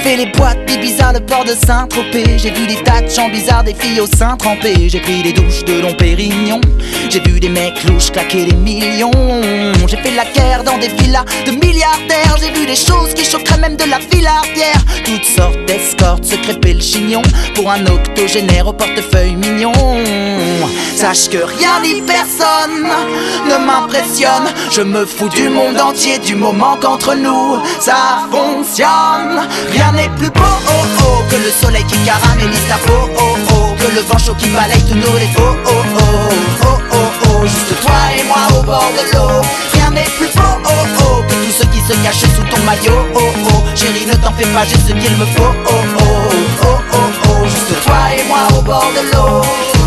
fait les boîtes d'Ibiza, le port de Saint-Tropez. J'ai vu des tas de gens bizarres, des filles au sein trempé. J'ai pris des douches de Dom Pérignon. J'ai vu des mecs louches claquer des millions. J'ai fait la guerre dans des villas de milliardaires. J'ai vu des choses qui choqueraient même de la Villardière. Toutes sortes d'escortes se crêper le chignon pour un octogénaire au portefeuille mignon. Sache que rien ni personne ne m'impressionne. Je me fous du monde entier, du moment qu'entre nous ça fonctionne. Rien n'est plus beau que le soleil qui caramélise ta peau, que le vent chaud qui balaye tous nos défauts. Juste toi et moi au bord de l'eau. Rien n'est plus beau que tous ceux qui se cachent sous ton maillot. Chérie, ne t'en fais pas, j'ai ce qu'il me faut. Juste toi et moi au bord de l'eau.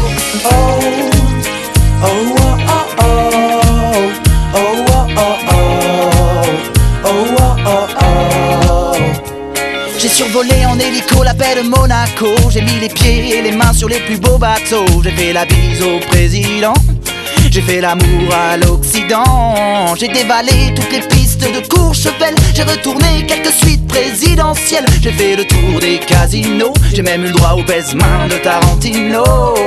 J'ai survolé en hélico la baie de Monaco. J'ai mis les pieds et les mains sur les plus beaux bateaux. J'ai fait la bise au président. J'ai fait l'amour à l'Occident. J'ai dévalé toutes les pistes de Courchevel. J'ai retourné quelques suites présidentielles. J'ai fait le tour des casinos. J'ai même eu le droit aux baise-mains de Tarantino.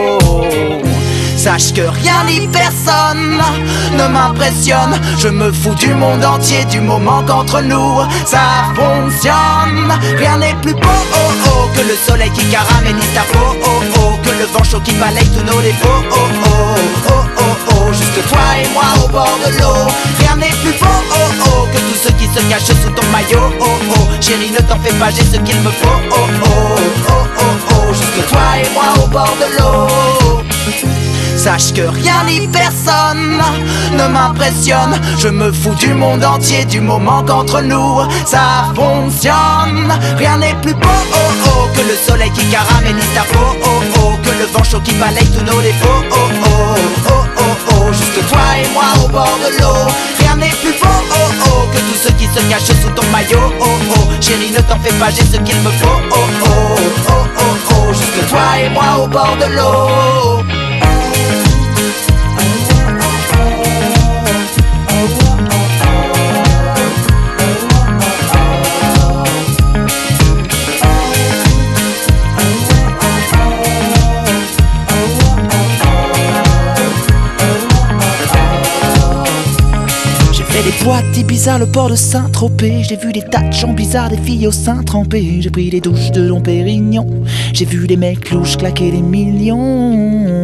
Sache que rien ni personne ne m'impressionne. Je me fous du monde entier, du moment qu'entre nous ça fonctionne. Rien n'est plus beau que le soleil qui caramélise ta peau, que le vent chaud qui balaye tous nos défauts. Juste toi et moi au bord de l'eau. Rien n'est plus beau que tous ceux qui se cachent sous ton maillot. Chérie, ne t'en fais pas, j'ai ce qu'il me faut. Juste toi et moi au bord de l'eau. Sache que rien ni personne ne m'impressionne. Je me fous du monde entier, du moment qu'entre nous ça fonctionne. Rien n'est plus beau que le soleil qui caramélise ta peau, que le vent chaud qui balaye tous nos défauts. Juste toi et moi au bord de l'eau. Rien n'est plus beau que tous ceux qui se cachent sous ton maillot. Chérie, ne t'en fais pas, j'ai ce qu'il me faut. Juste toi et moi au bord de l'eau. Des boîtes d'Ibiza, le port de Saint-Tropez. J'ai vu des tas de gens bizarres, des filles au sein trempé. J'ai pris des douches de Dom Pérignon. J'ai vu des mecs louches claquer des millions.